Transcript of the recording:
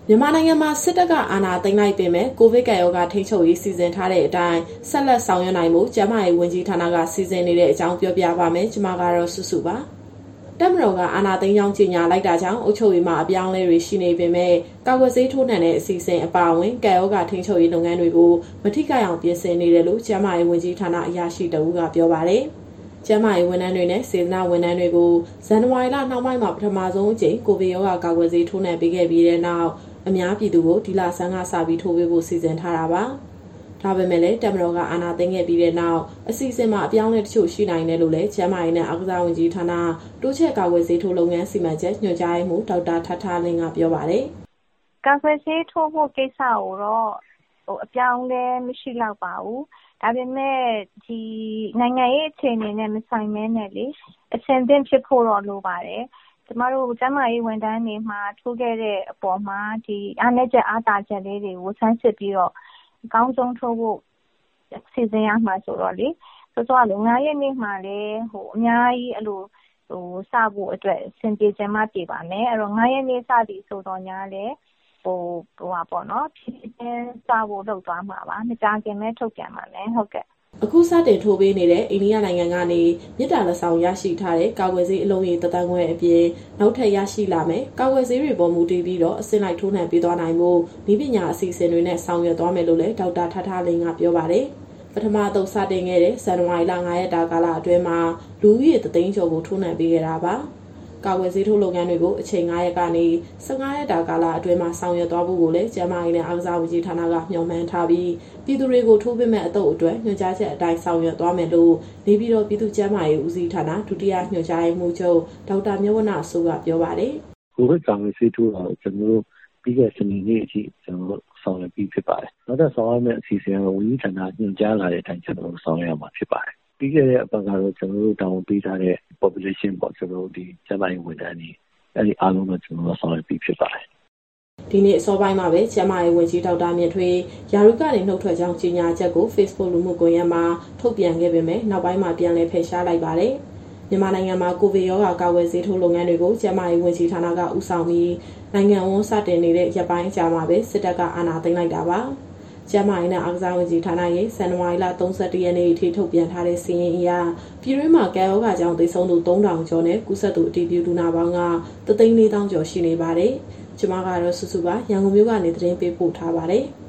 မြန်မာနိုင်ငံမှာစစ်တပ်ကအာဏာသိမ်းလိုက်ပေမဲ့ကိုဗစ်ကပ်ရောဂါထိန်းချုပ်ရေးစီစဉ်ထားတဲ့အတိုင်းဆက်လက်ဆောင်ရွက်နိုင်မှုကျန်းမာရေးဝန်ကြီးဌာနကစီစဉ်နေတဲ့အကြောင်းပြောပြပါမယ်။ကျွန်မကတော့စုစုပါ။တပ်မတော်ကအာဏာသိမ်းကြောင်းကြေညာလိုက်တာကြောင့်အုပ်ချုပ်ရေးမှာအပြောင်းအလဲတွေရှိနေပေမဲ့ကာကွယ်ဆေးထိုးနှံတဲ့အစီအစဉ်အပါအဝင်ကပ်ရောဂါထိန်းချုပ်ရေးလုပ်ငန်းတွေကိုမထိခိုက်အောင်ပြင်ဆင်နေတယ်လို့ကျန်းမာရေးဝန်ကြီးဌာနအရာရှိတဦးကပြောပါတယ်။ကျန်းမာရေးဝန်ထမ်းတွေနဲ့စေတနာဝန်ထမ်းတွေကိုဇန်နဝါရီလနှောင်းပိုင်းမှာပထမဆုံးအကြိမ်ကိုဗစ်ရောဂါကာကွယ်ဆေးထိုးနှံပေးခဲ့ပြီးတဲ့နောက်အများပြည်သူကိုဒီလဆန်းကစပြီးထိုးပေးဖို့စီစဉ်ထားတာပါ။ဒါပေမဲ့လည်းတပ်မတော်ကအာဏာသိမ်းခဲ့ပြီးတဲ့နောက်အစီအစဉ်မှာအပြောင်းအလဲတချို့ရှိနိုင်တယ်လို့လည်းကျန်းမာရေးနဲ့အားကစားဝန်ကြီးဌာနတိုးချဲ့ကာကွယ်ဆေးထိုးလုပ်ငန်းစီမံချက်ညွှန်ကြားရေးမှူးဒေါက်တာထထလင်းကပြောပါတယ်။ကာကွယ်ဆေးထိုးဖို့ကိစ္စကိုတော့အပြောင်းလဲမရှိတော့ပါဘူး။ဒါပေမဲ့ဒီနိုင်ငံရေးအခြေအနေနဲ့မဆိုင်မဲနဲ့လေအဆင်သင့်ဖြစ်ဖို့တော့လိုပါတယ်။ကျမတို့ကျန်းမာရေးဝန်ထမ်းတွေမှာထိုးခဲ့တဲ့အပေါ်မှာဒီအားနည်းချက်အားသာချက်လေးတွေကိုဆန်းစစ်ပြီးတော့အကောင်းဆုံးထိုးဖို့စီစဉ်ရမှာဆိုတော့လေဆိုတော့9ရက်နေ့မှာလည်းအများကြီးအဲ့လိုစဖို့အတွက်အဆင်ပြေချင်မှပြေပါမယ်အဲ့တော့9ရက်နေ့စသည်ဆိုတော့ညာလေပေါ့နော်ဖြည်းဖြည်းစဖို့လုပ်သွားမှာပါမကြခင်မဲ့ထုတ်ပြန်ပါမယ်ဟုတ်ကဲ့အခုစတင်ထိုးပေးနေတဲ့အိန္ဒိယနိုင်ငံကနေမြစ်တာလက်ဆောင်ရရှိထားတဲ့ကာကွယ်ဆေးအလုံးရေတသန်းခွဲအပြင်နောက်ထပ်ရရှိလာမယ်ကာကွယ်ဆေးတွေပေါ်မူတည်ပြီးတော့အစစ်လိုက်ထိုးနှံပေးသွားနိုင်ဖို့နည်းပညာအစီအစဉ်တွေနဲ့ဆောင်ရွက်သွားမယ်လို့လည်းဒေါက်တာထထလင်းကပြောပါတယ်ပထမအသုတ်စတင်ခဲ့တဲ့ဇန်နဝါရီလ9ရက်တာကာလအတွင်းမှာလူဦးရေ3သိန်းကျော်ကိုထိုးနှံပေးခဲ့တာပါကာကွယ်ဆေးထိုးလုပ်ငန်းတွေကိုအချိန်9ရက်ကနေ15ရက်တာကာလအတွင်းမှာဆောင်ရွက်သွားဖို့ကိုလည်းကျန်းမာရေးနဲ့အားကစားဝန်ကြီးဌာနကမျှော်မှန်းထားပြီးပြည်သူတွေကိုထိုးပေးမဲ့အသုတ်အတွက်ညွှန်ကြားချက်အတိုင်းဆောင်ရွက်သွားမယ်လို့နေပြည်တော်ပြည်သူ့ကျန်းမာရေးဦးစီးဌာနဒုတိယညွှန်ကြားရေးမှူးချုပ်ဒေါက်တာမြတ်ဝဏ္ဏစိုးကပြောပါတယ်။ကိုဗစ်ကာကွယ်ဆေးထိုးတာကိုကျွန်တော်တို့ပြီးခဲ့စနေနေ့အထိကျွန်တော်တို့ဆောင်ရွက်ပြီးဖြစ်ပါတယ်။နောက်ထပ်ဆောင်ရွက်မယ့်အစီအစဉ်ကဝန်ကြီးဌာနညွှန်ကြားလာတဲ့အတိုင်းကျွန်တော်တို့ဆောင်ရွက်ရမှာဖြစ်ပါတယ်။ပြီးခဲ့တဲ့အပတ်ကတော့ကျွန်တော်တို့တောင်းပေးထားတဲ့ population ပေါ့ကျွန်တော်တို့ဒီကျန်းမာရေးဝန်ထမ်းတွေအဲ့ဒီအားလုံးတော့ကျွန်တော်တို့ဆောင်ရွက်ပြီးဖြစ်ပါတယ်ဒီနေ့အစောပိုင်းမှာပဲကျန်းမာရေးဝန်ကြီးဒေါက်တာမြင့်ထွေးယာရုကနေနှုတ်ထွက်ကြောင်းကြေညာချက်ကို Facebook လူမှုကွန်ရက်မှာထုတ်ပြန်ခဲ့ပေမဲ့နောက်ပိုင်းမှာပြန်လည်ဖယ်ရှားလိုက်ပါတယ်မြန်မာနိုင်ငံမှာကိုဗစ်ရောဂါကာကွယ်ဆေးထိုးလုပ်ငန်းတွေကိုကျန်းမာရေးဝန်ကြီးဌာနကဦးဆောင်ပြီးနိုင်ငံဝန်စတင်နေတဲ့ရက်ပိုင်းကြာမှာပဲစစ်တပ်ကအာဏာသိမ်းလိုက်တာပါကျန်းမာရေးနဲ့အားကစားဝန်ကြီးဌာနရဲ့ဇန်နဝါရီလ31ရက်နေ့ထိထုတ်ပြန်ထားတဲ့စာရင်းအရပြည်တွင်းမှာကပ်ရောဂါကြောင့်သေဆုံးသူ3000ကျော်နဲ့ကူးစက်သူအတည်ပြုလူနာပေါင်းက3,400,000ကျော်ရှိနေပါတယ်။ကျွန်မကတော့စုစုပါရန်ကုန်မြို့ကနေသတင်းပေးပို့ထားပါတယ်။